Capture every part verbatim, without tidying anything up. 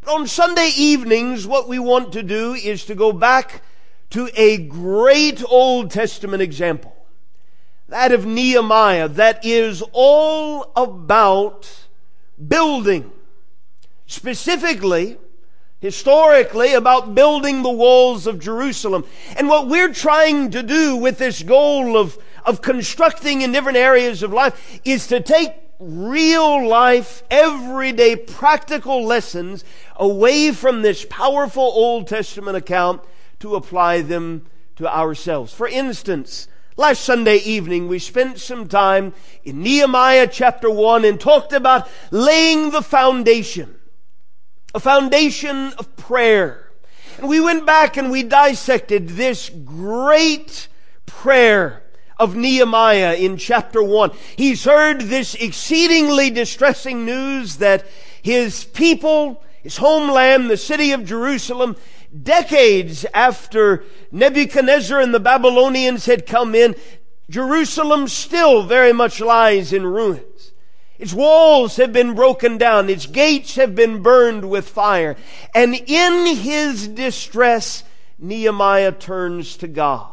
But on Sunday evenings, what we want to do is to go back to a great Old Testament example. That of Nehemiah, that is all about building. Specifically, historically, about building the walls of Jerusalem. And what we're trying to do with this goal of, of constructing in different areas of life is to take real life, everyday, practical lessons away from this powerful Old Testament account to apply them to ourselves. For instance, last Sunday evening we spent some time in Nehemiah chapter one and talked about laying the foundation, a foundation of prayer. And we went back and we dissected this great prayer of Nehemiah in chapter one. He's heard this exceedingly distressing news that his people, his homeland, the city of Jerusalem, decades after Nebuchadnezzar and the Babylonians had come in, Jerusalem still very much lies in ruins. Its walls have been broken down. Its gates have been burned with fire. And in his distress, Nehemiah turns to God.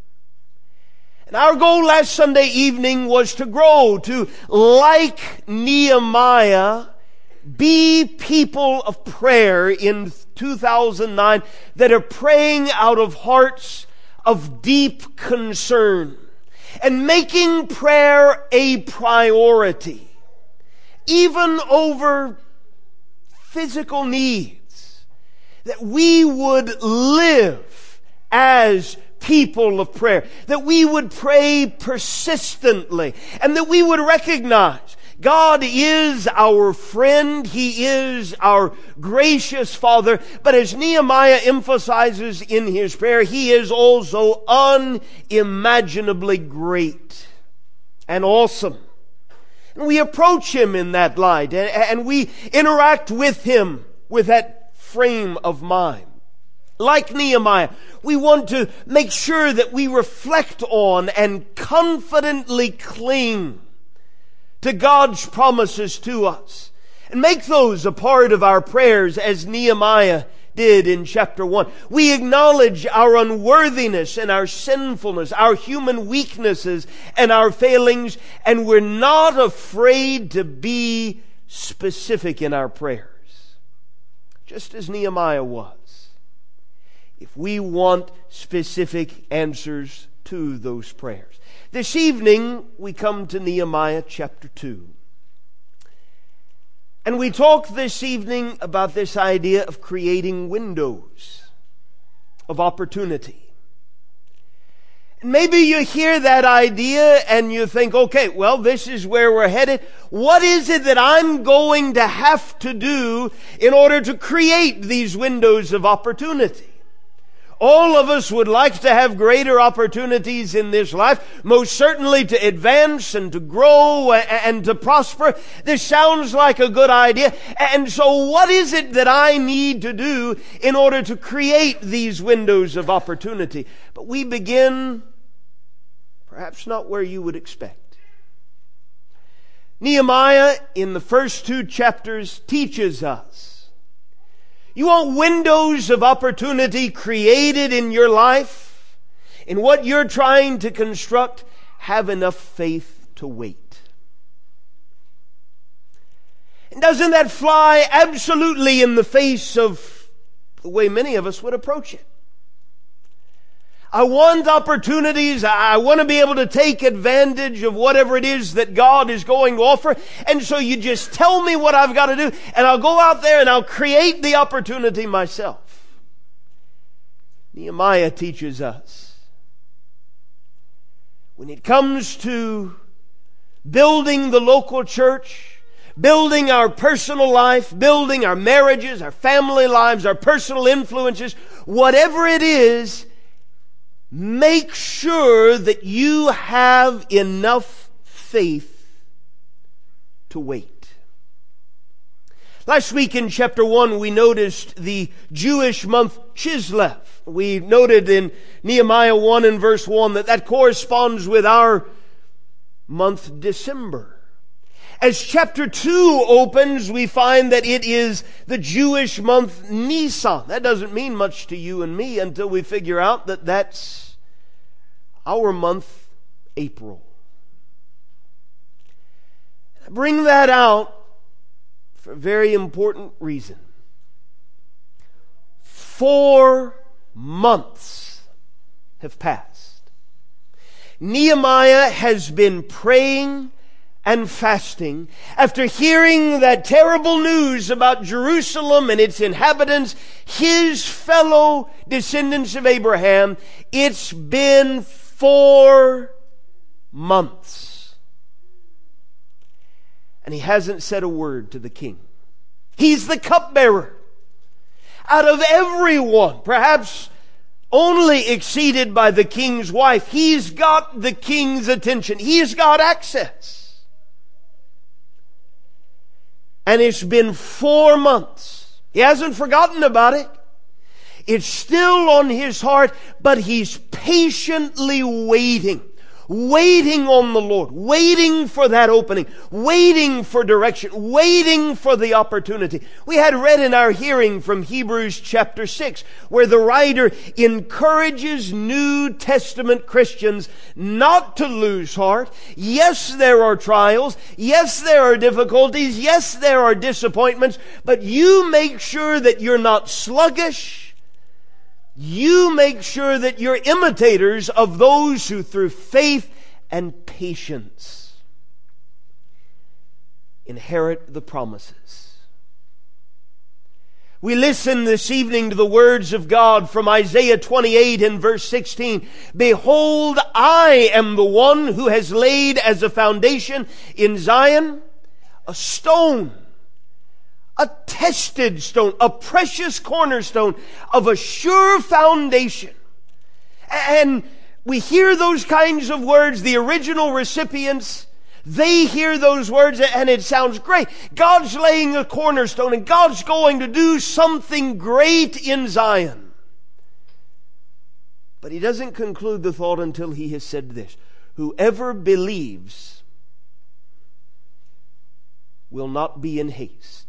And our goal last Sunday evening was to grow, to, like Nehemiah, be people of prayer in two thousand nine that are praying out of hearts of deep concern and making prayer a priority, even over physical needs, that we would live as people of prayer, that we would pray persistently, and that we would recognize God is our friend. He is our gracious Father. But as Nehemiah emphasizes in his prayer, He is also unimaginably great and awesome. And we approach Him in that light, and we interact with Him with that frame of mind. Like Nehemiah, we want to make sure that we reflect on and confidently cling to God's promises to us, and make those a part of our prayers as Nehemiah did in chapter one. We acknowledge our unworthiness and our sinfulness, our human weaknesses and our failings, and we're not afraid to be specific in our prayers, just as Nehemiah was, if we want specific answers to those prayers. This evening, we come to Nehemiah chapter two. And we talk this evening about this idea of creating windows of opportunity. And maybe you hear that idea and you think, okay, well, this is where we're headed. What is it that I'm going to have to do in order to create these windows of opportunity? All of us would like to have greater opportunities in this life, most certainly to advance and to grow and to prosper. This sounds like a good idea. And so what is it that I need to do in order to create these windows of opportunity? But we begin perhaps not where you would expect. Nehemiah, in the first two chapters, teaches us, you want windows of opportunity created in your life, in what you're trying to construct, have enough faith to wait. And doesn't that fly absolutely in the face of the way many of us would approach it? I want opportunities. I want to be able to take advantage of whatever it is that God is going to offer. And so you just tell me what I've got to do, and I'll go out there and I'll create the opportunity myself. Nehemiah teaches us, when it comes to building the local church, building our personal life, building our marriages, our family lives, our personal influences, whatever it is, make sure that you have enough faith to wait. Last week in chapter one, we noticed the Jewish month Chislev. We noted in Nehemiah one and verse one that that corresponds with our month December. As chapter two opens, we find that it is the Jewish month Nisan. That doesn't mean much to you and me until we figure out that that's our month, April. I bring that out for a very important reason. Four months have passed. Nehemiah has been praying and fasting after hearing that terrible news about Jerusalem and its inhabitants, his fellow descendants of Abraham. It's been four months. And he hasn't said a word to the king. He's the cupbearer. Out of everyone, perhaps only exceeded by the king's wife, he's got the king's attention. He's got access. And it's been four months. He hasn't forgotten about it. It's still on his heart, but he's patiently waiting. Waiting on the Lord. Waiting for that opening. Waiting for direction. Waiting for the opportunity. We had read in our hearing from Hebrews chapter six, where the writer encourages New Testament Christians not to lose heart. Yes, there are trials. Yes, there are difficulties. Yes, there are disappointments. But you make sure that you're not sluggish. You make sure that you're imitators of those who through faith and patience inherit the promises. We listen this evening to the words of God from Isaiah twenty-eight and verse sixteen. Behold, I am the one who has laid as a foundation in Zion a stone, a tested stone, a precious cornerstone of a sure foundation. And we hear those kinds of words, the original recipients, they hear those words and it sounds great. God's laying a cornerstone and God's going to do something great in Zion. But he doesn't conclude the thought until he has said this. Whoever believes will not be in haste.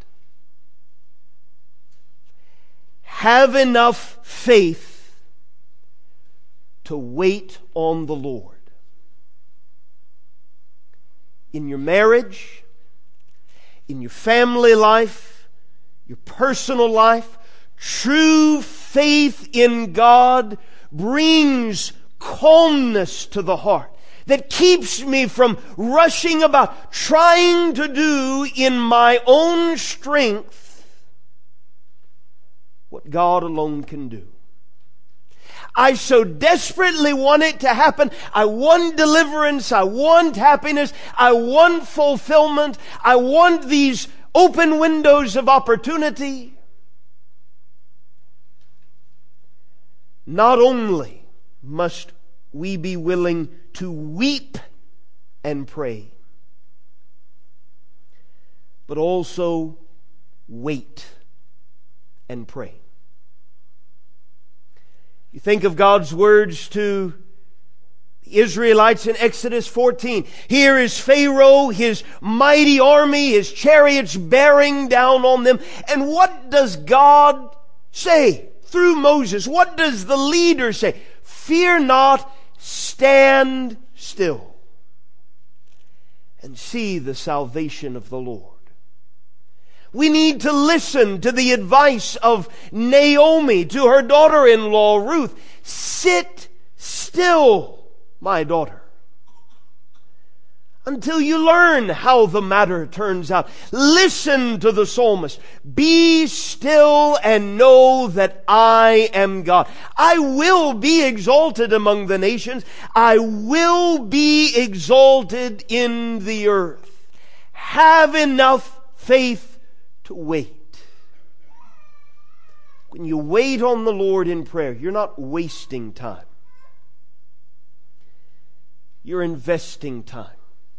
Have enough faith to wait on the Lord. In your marriage, in your family life, your personal life, true faith in God brings calmness to the heart that keeps me from rushing about, trying to do in my own strength what God alone can do. I so desperately want it to happen. I want deliverance. I want happiness. I want fulfillment. I want these open windows of opportunity. Not only must we be willing to weep and pray, but also wait and pray. You think of God's words to the Israelites in Exodus fourteen. Here is Pharaoh, his mighty army, his chariots bearing down on them. And what does God say through Moses? What does the leader say? Fear not, stand still, and see the salvation of the Lord. We need to listen to the advice of Naomi to her daughter-in-law Ruth. Sit still, my daughter, until you learn how the matter turns out. Listen to the psalmist. Be still and know that I am God. I will be exalted among the nations. I will be exalted in the earth. Have enough faith to wait. When you wait on the Lord in prayer, you're not wasting time. You're investing time.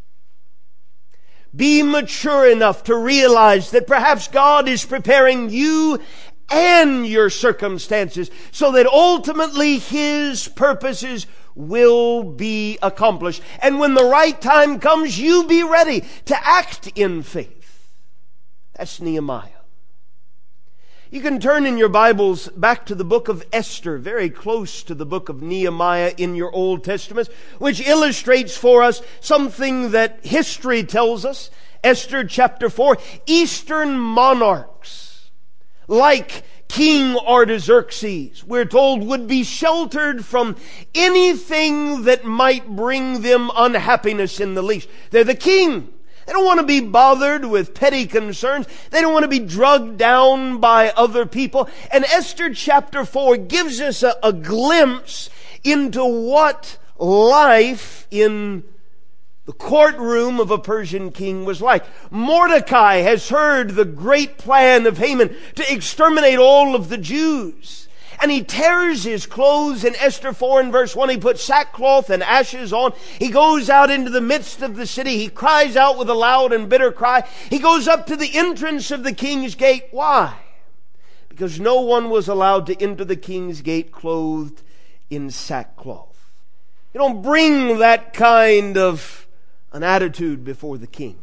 Be mature enough to realize that perhaps God is preparing you and your circumstances so that ultimately His purposes will be accomplished. And when the right time comes, you be ready to act in faith. That's Nehemiah. You can turn in your Bibles back to the book of Esther, very close to the book of Nehemiah in your Old Testament, which illustrates for us something that history tells us. Esther chapter four, Eastern monarchs, like King Artaxerxes, we're told, would be sheltered from anything that might bring them unhappiness in the least. They're the king. They don't want to be bothered with petty concerns. They don't want to be drugged down by other people. And Esther chapter four gives us a, a glimpse into what life in the courtroom of a Persian king was like. Mordecai has heard the great plan of Haman to exterminate all of the Jews. And he tears his clothes in Esther four and verse one. He puts sackcloth and ashes on. He goes out into the midst of the city. He cries out with a loud and bitter cry. He goes up to the entrance of the king's gate. Why? Because no one was allowed to enter the king's gate clothed in sackcloth. You don't bring that kind of an attitude before the king.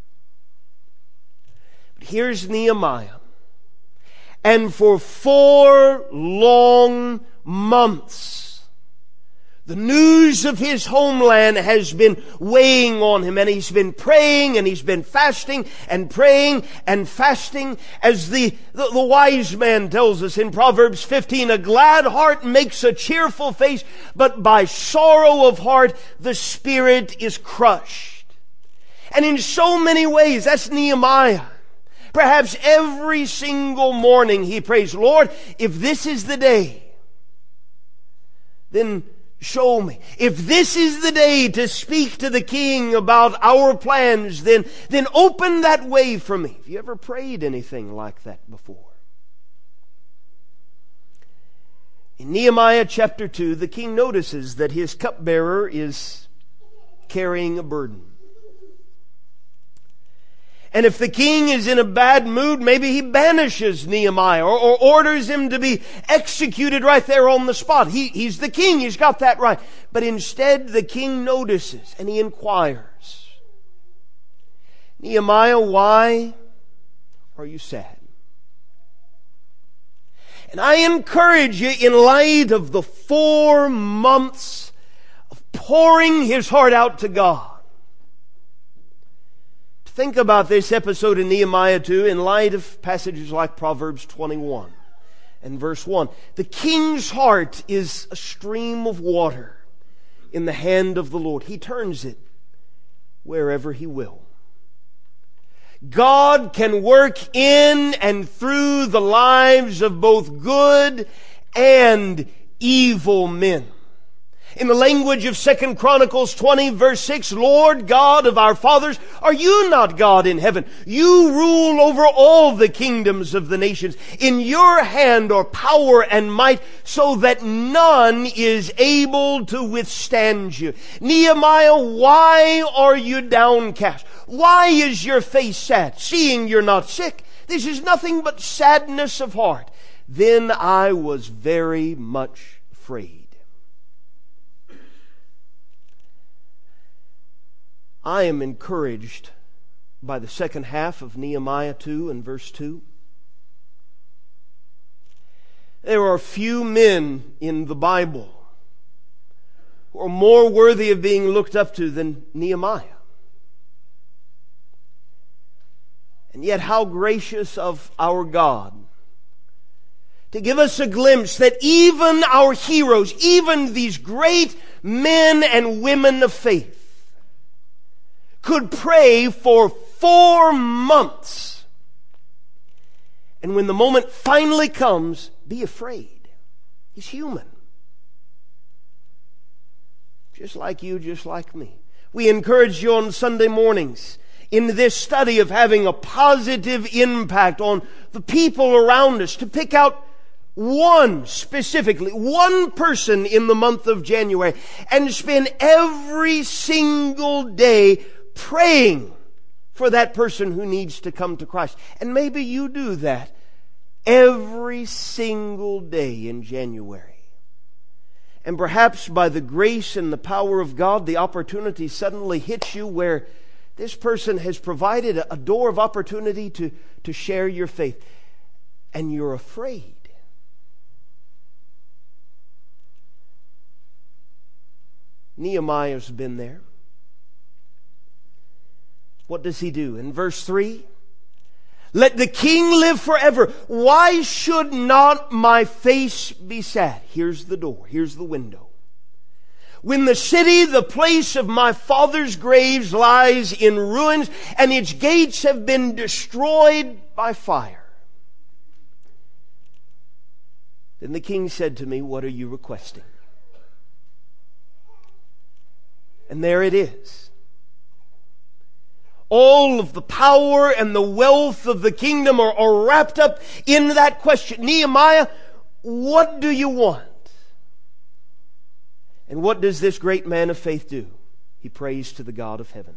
But here's Nehemiah. And for four long months, the news of his homeland has been weighing on him, and he's been praying and he's been fasting and praying and fasting. As the, the, the wise man tells us in Proverbs fifteen, a glad heart makes a cheerful face, but by sorrow of heart the spirit is crushed. And in so many ways, that's Nehemiah. Perhaps every single morning he prays, Lord, if this is the day, then show me. If this is the day to speak to the king about our plans, then, then open that way for me. Have you ever prayed anything like that before? In Nehemiah chapter two, the king notices that his cupbearer is carrying a burden. And if the king is in a bad mood, maybe he banishes Nehemiah or, or orders him to be executed right there on the spot. He, he's the king. He's got that right. But instead, the king notices and he inquires, Nehemiah, why are you sad? And I encourage you, in light of the four months of pouring his heart out to God, think about this episode in Nehemiah two in light of passages like Proverbs twenty-one and verse one. The king's heart is a stream of water in the hand of the Lord. He turns it wherever He will. God can work in and through the lives of both good and evil men. In the language of Second Chronicles twenty verse six, Lord God of our fathers, are you not God in heaven? You rule over all the kingdoms of the nations. In your hand are power and might, so that none is able to withstand you. Nehemiah, why are you downcast? Why is your face sad, seeing you're not sick? This is nothing but sadness of heart. Then I was very much afraid. I am encouraged by the second half of Nehemiah two and verse two. There are few men in the Bible who are more worthy of being looked up to than Nehemiah. And yet how gracious of our God to give us a glimpse that even our heroes, even these great men and women of faith, could pray for four months. And when the moment finally comes, be afraid. He's human. Just like you, just like me. We encourage you on Sunday mornings in this study of having a positive impact on the people around us to pick out one specifically, one person in the month of January and spend every single day praying for that person who needs to come to Christ. And maybe you do that every single day in January. And perhaps by the grace and the power of God, the opportunity suddenly hits you where this person has provided a door of opportunity to, to share your faith. And you're afraid. Nehemiah's been there. What does he do? In verse three, let the king live forever. Why should not my face be sad? Here's the door. Here's the window. When the city, the place of my father's graves, lies in ruins, and its gates have been destroyed by fire. Then the king said to me, what are you requesting? And there it is. All of the power and the wealth of the kingdom are, are wrapped up in that question. Nehemiah, what do you want? And what does this great man of faith do? He prays to the God of heaven.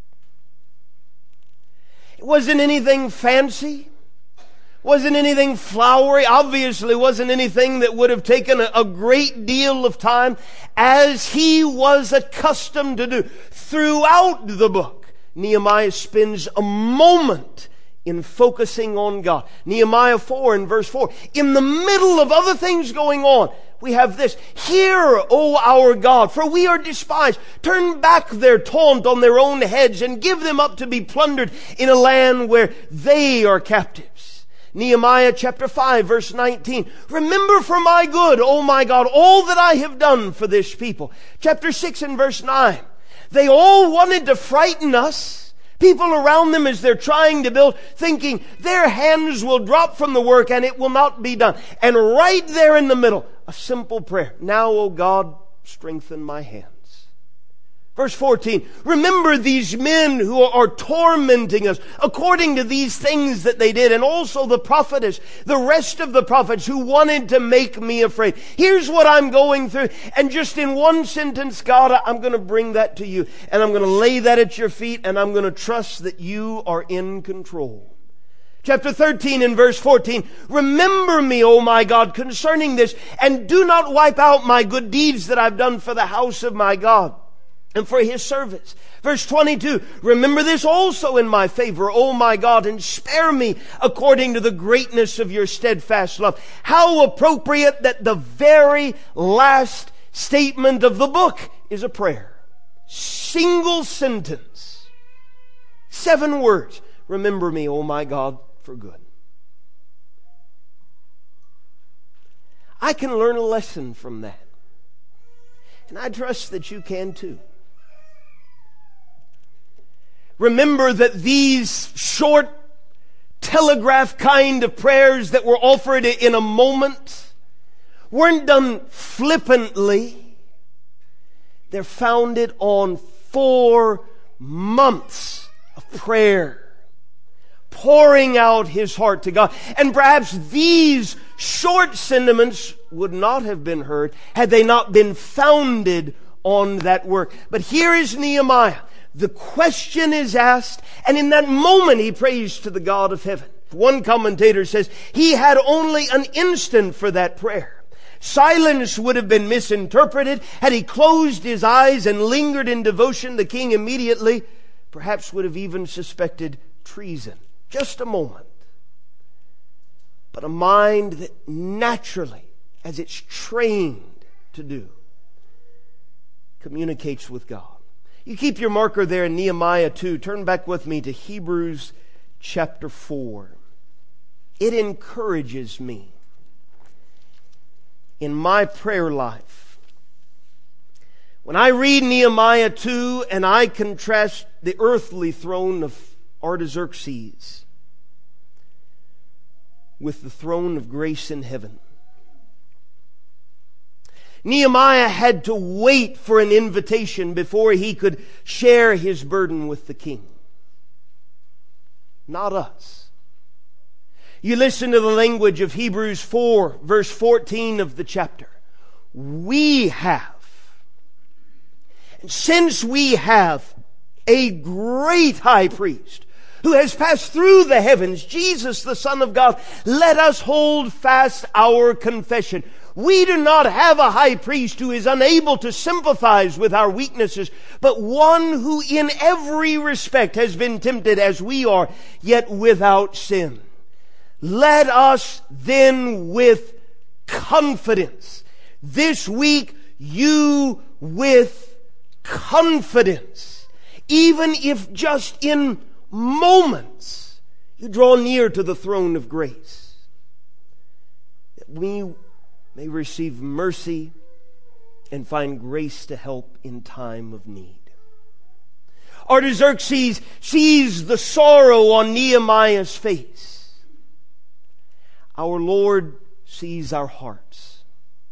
It wasn't anything fancy. Wasn't anything flowery. Obviously wasn't anything that would have taken a, a great deal of time, as he was accustomed to do. Throughout the book, Nehemiah spends a moment in focusing on God. Nehemiah four and verse four. In the middle of other things going on, we have this. Hear, O our God, for we are despised. Turn back their taunt on their own heads and give them up to be plundered in a land where they are captives. Nehemiah chapter five verse nineteen. Remember for my good, O my God, all that I have done for this people. Chapter six and verse nine. They all wanted to frighten us. People around them as they're trying to build, thinking their hands will drop from the work and it will not be done. And right there in the middle, a simple prayer. Now, O God, strengthen my hands. Verse fourteen, remember these men who are tormenting us according to these things that they did, and also the prophetess, the rest of the prophets who wanted to make me afraid. Here's what I'm going through, and just in one sentence, God, I'm going to bring that to you, and I'm going to lay that at your feet, and I'm going to trust that you are in control. Chapter thirteen and verse fourteen, remember me, O my God, concerning this, and do not wipe out my good deeds that I've done for the house of my God and for His service. Verse twenty-two, remember this also in my favor, O my God, and spare me according to the greatness of your steadfast love. How appropriate that the very last statement of the book is a prayer. Single sentence. Seven words. Remember me, O my God, for good. I can learn a lesson from that. And I trust that you can too. Remember that these short telegraph kind of prayers that were offered in a moment weren't done flippantly. They're founded on four months of prayer, pouring out his heart to God. And perhaps these short sentiments would not have been heard had they not been founded on that work. But here is Nehemiah. The question is asked, and in that moment he prays to the God of heaven. One commentator says he had only an instant for that prayer. Silence would have been misinterpreted. Had he closed his eyes and lingered in devotion, the king immediately perhaps would have even suspected treason. Just a moment. But a mind that naturally, as it's trained to do, communicates with God. You keep your marker there in Nehemiah two. Turn back with me to Hebrews chapter four. It encourages me in my prayer life. When I read Nehemiah two and I contrast the earthly throne of Artaxerxes with the throne of grace in heaven. Nehemiah had to wait for an invitation before he could share his burden with the king. Not us. You listen to the language of Hebrews four, verse fourteen of the chapter. We have. And since we have a great high priest who has passed through the heavens, Jesus, the Son of God, let us hold fast our confession. We do not have a high priest who is unable to sympathize with our weaknesses, but one who in every respect has been tempted as we are, yet without sin. Let us then with confidence, this week you with confidence, even if just in moments you draw near to the throne of grace, that we may receive mercy and find grace to help in time of need. Artaxerxes sees the sorrow on Nehemiah's face. Our Lord sees our hearts.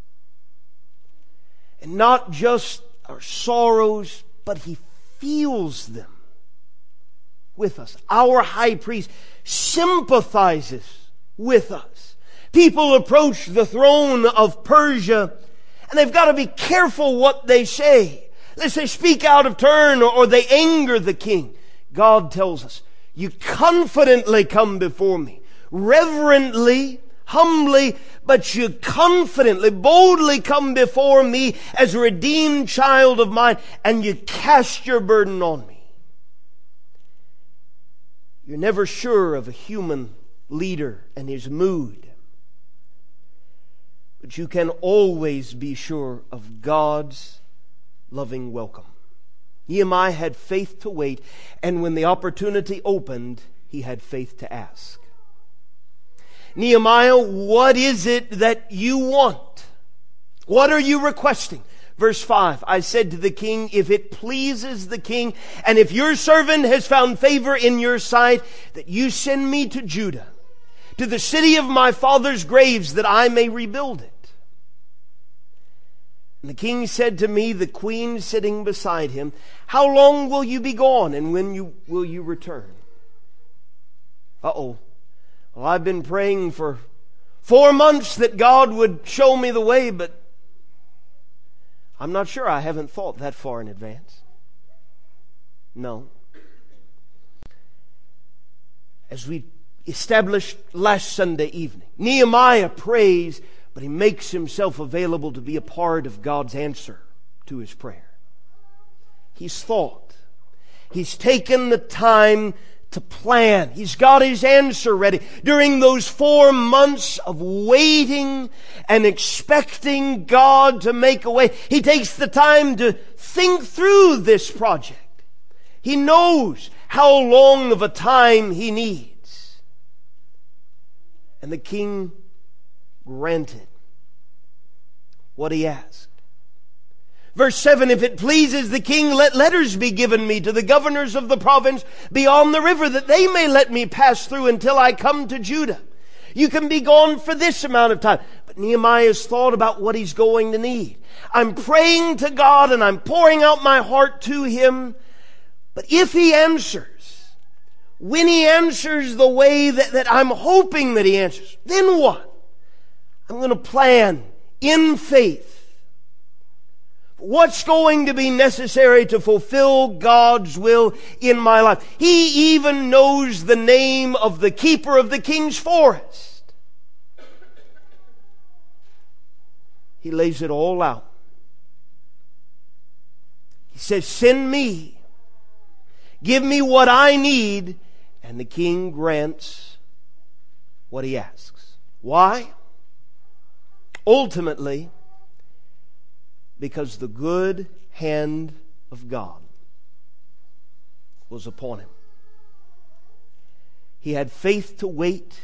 And not just our sorrows, but He feels them with us. Our high priest sympathizes with us. People approach the throne of Persia, and they've got to be careful what they say. Lest they speak out of turn or, or they anger the king. God tells us, you confidently come before me, reverently, humbly, but you confidently, boldly come before me as a redeemed child of mine, and you cast your burden on me. You're never sure of a human leader and his mood, but you can always be sure of God's loving welcome. Nehemiah had faith to wait, and when the opportunity opened, he had faith to ask. Nehemiah, what is it that you want? What are you requesting? Verse five, I said to the king, if it pleases the king, and if your servant has found favor in your sight, that you send me to Judah, to the city of my father's graves, that I may rebuild it. And the king said to me, the queen sitting beside him, how long will you be gone, and when you will you return? Uh-oh. Well, I've been praying for four months that God would show me the way, but I'm not sure. I haven't thought that far in advance. No. As we established last Sunday evening, Nehemiah prays, but he makes himself available to be a part of God's answer to his prayer. He's thought. He's taken the time to plan. He's got his answer ready. During those four months of waiting and expecting God to make a way, he takes the time to think through this project. He knows how long of a time he needs. And the king granted what he asked. Verse seven, if it pleases the king, let letters be given me to the governors of the province beyond the river, that they may let me pass through until I come to Judah. You can be gone for this amount of time. But Nehemiah's thought about what he's going to need. I'm praying to God and I'm pouring out my heart to Him. But if He answers, when He answers the way that, that I'm hoping that He answers, then what? I'm going to plan in faith what's going to be necessary to fulfill God's will in my life. He even knows the name of the keeper of the king's forest. He lays it all out. He says, send me. Give me what I need. And the king grants what he asks. Why? Ultimately, because the good hand of God was upon him. He had faith to wait.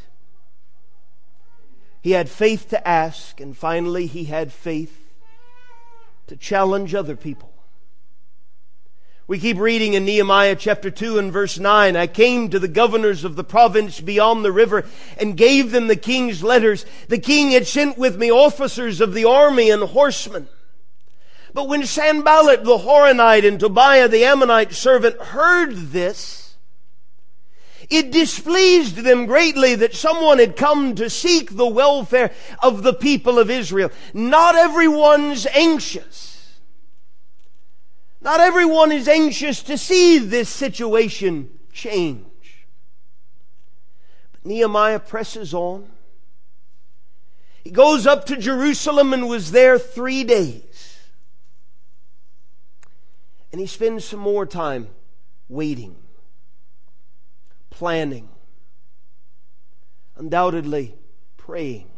He had faith to ask. And finally, he had faith to challenge other people. We keep reading in Nehemiah chapter two and verse nine, I came to the governors of the province beyond the river and gave them the king's letters. The king had sent with me officers of the army and horsemen. But when Sanballat the Horonite and Tobiah the Ammonite servant heard this, it displeased them greatly that someone had come to seek the welfare of the people of Israel. Not everyone's anxious. Not everyone is anxious to see this situation change. But Nehemiah presses on. He goes up to Jerusalem and was there three days. And he spends some more time waiting, planning, undoubtedly praying.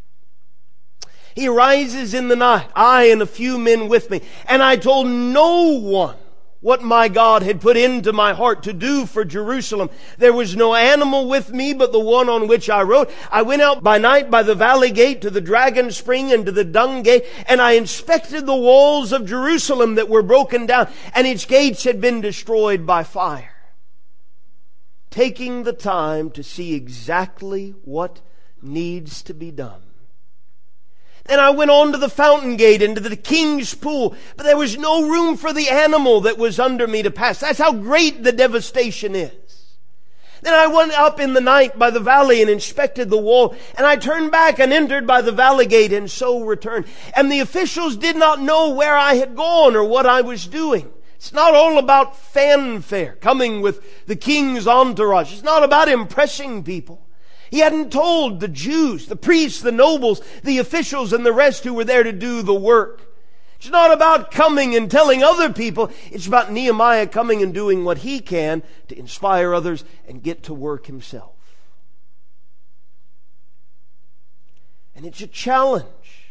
He arises in the night, I and a few men with me, and I told no one what my God had put into my heart to do for Jerusalem. There was no animal with me but the one on which I rode. I went out by night by the valley gate to the dragon spring and to the dung gate, and I inspected the walls of Jerusalem that were broken down, and its gates had been destroyed by fire. Taking the time to see exactly what needs to be done. And I went on to the fountain gate and to the king's pool, but there was no room for the animal that was under me to pass. That's how great the devastation is. Then I went up in the night by the valley and inspected the wall, and I turned back and entered by the valley gate and so returned. And the officials did not know where I had gone or what I was doing. It's not all about fanfare, coming with the king's entourage. It's not about impressing people. He hadn't told the Jews, the priests, the nobles, the officials, and the rest who were there to do the work. It's not about coming and telling other people. It's about Nehemiah coming and doing what he can to inspire others and get to work himself. And it's a challenge.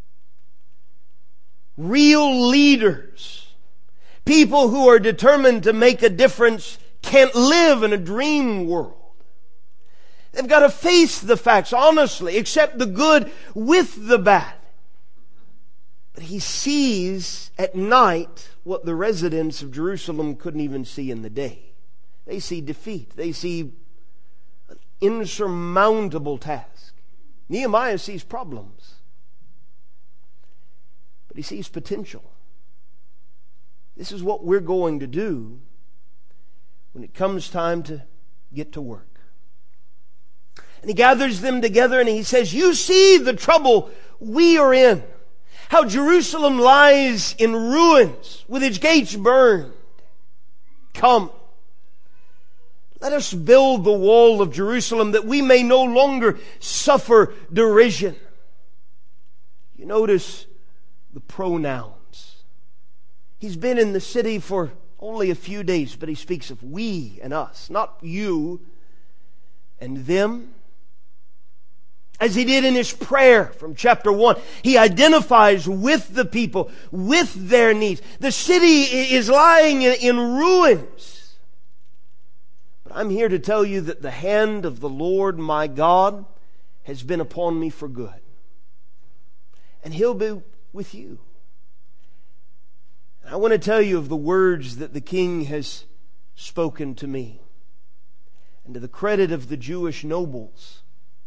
Real leaders, people who are determined to make a difference, can't live in a dream world. They've got to face the facts honestly, accept the good with the bad. But he sees at night what the residents of Jerusalem couldn't even see in the day. They see defeat. They see an insurmountable task. Nehemiah sees problems, but he sees potential. This is what we're going to do when it comes time to get to work. And he gathers them together and he says, you see the trouble we are in. How Jerusalem lies in ruins with its gates burned. Come, let us build the wall of Jerusalem that we may no longer suffer derision. You notice the pronouns. He's been in the city for only a few days, but he speaks of we and us, not you and them. As he did in his prayer from chapter one, he identifies with the people, with their needs. The city is lying in ruins. But I'm here to tell you that the hand of the Lord my God has been upon me for good. And He'll be with you. And I want to tell you of the words that the king has spoken to me. And to the credit of the Jewish nobles,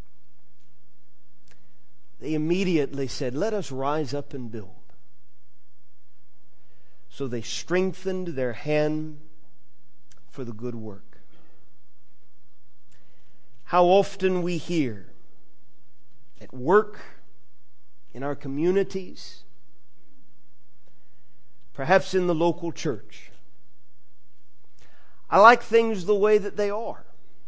they immediately said, let us rise up and build. So they strengthened their hand for the good work. How often we hear at work, in our communities, perhaps in the local church, I like things the way that they are.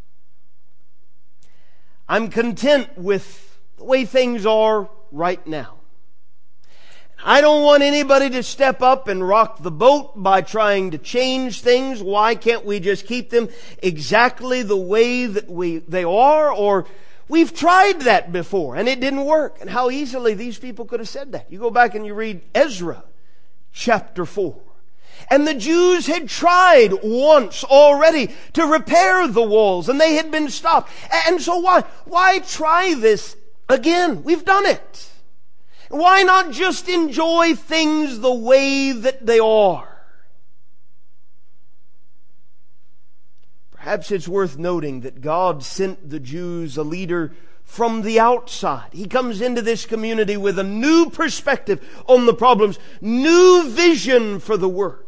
I'm content with the way things are right now. I don't want anybody to step up and rock the boat by trying to change things. Why can't we just keep them exactly the way that we they are? Or we've tried that before and it didn't work. And how easily these people could have said that. You go back and you read Ezra chapter four. And the Jews had tried once already to repair the walls and they had been stopped. And so why, why try this again? We've done it. Why not just enjoy things the way that they are? Perhaps it's worth noting that God sent the Jews a leader from the outside. He comes into this community with a new perspective on the problems, new vision for the work.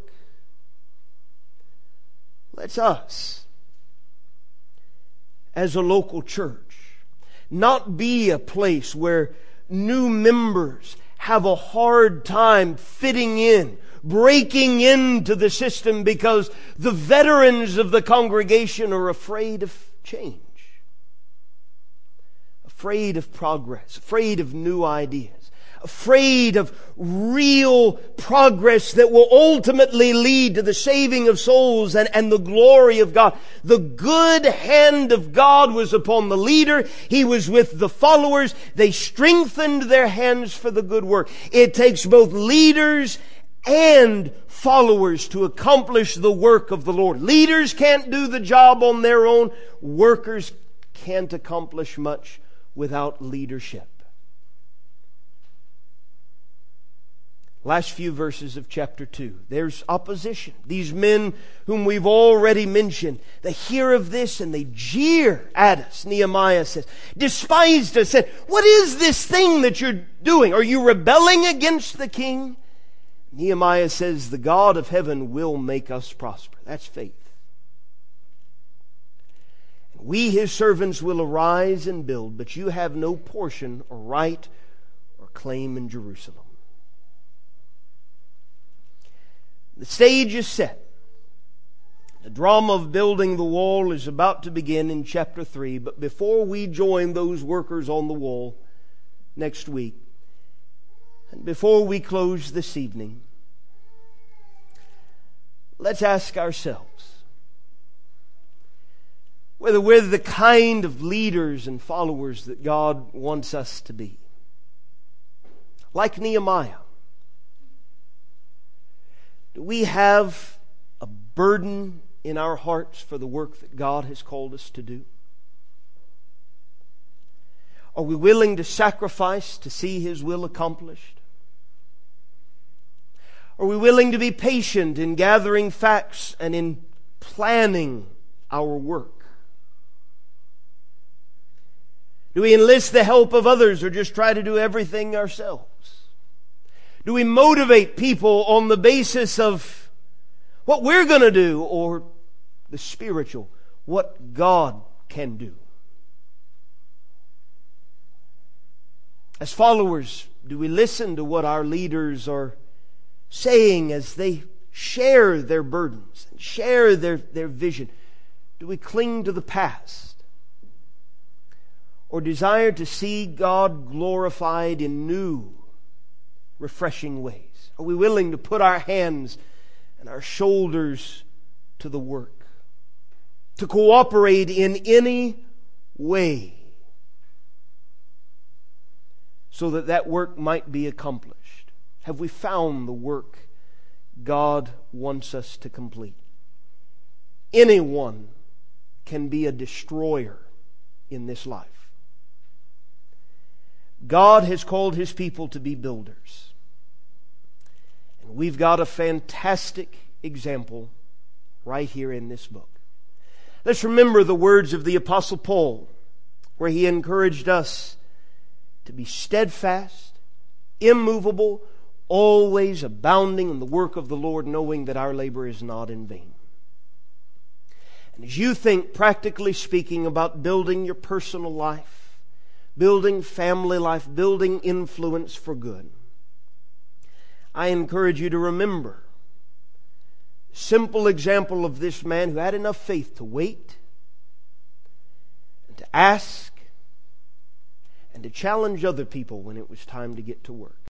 Let's us, as a local church, not be a place where new members have a hard time fitting in, breaking into the system because the veterans of the congregation are afraid of change, afraid of progress, afraid of new ideas, afraid of real progress that will ultimately lead to the saving of souls and, and the glory of God. The good hand of God was upon the leader. He was with the followers. They strengthened their hands for the good work. It takes both leaders and followers to accomplish the work of the Lord. Leaders can't do the job on their own. Workers can't accomplish much without leadership. Last few verses of chapter two. There's opposition. These men whom we've already mentioned, they hear of this and they jeer at us. Nehemiah says, despised us, said, what is this thing that you're doing? Are you rebelling against the king? Nehemiah says, the God of heaven will make us prosper. That's faith. We, His servants, will arise and build, but you have no portion or right or claim in Jerusalem. The stage is set. The drama of building the wall is about to begin in chapter three, but before we join those workers on the wall next week, and before we close this evening, let's ask ourselves whether we're the kind of leaders and followers that God wants us to be. Like Nehemiah, do we have a burden in our hearts for the work that God has called us to do? Are we willing to sacrifice to see His will accomplished? Are we willing to be patient in gathering facts and in planning our work? Do we enlist the help of others or just try to do everything ourselves? Do we motivate people on the basis of what we're going to do or the spiritual, what God can do? As followers, do we listen to what our leaders are saying as they share their burdens and share their, their vision? Do we cling to the past or desire to see God glorified in new, refreshing ways? Are we willing to put our hands and our shoulders to the work, to cooperate in any way so that that work might be accomplished? Have we found the work God wants us to complete? Anyone can be a destroyer in this life. God has called His people to be builders. And we've got a fantastic example right here in this book. Let's remember the words of the Apostle Paul, where he encouraged us to be steadfast, immovable, always abounding in the work of the Lord, knowing that our labor is not in vain. And as you think, practically speaking, about building your personal life, building family life, building influence for good, I encourage you to remember the simple example of this man who had enough faith to wait and to ask and to challenge other people when it was time to get to work.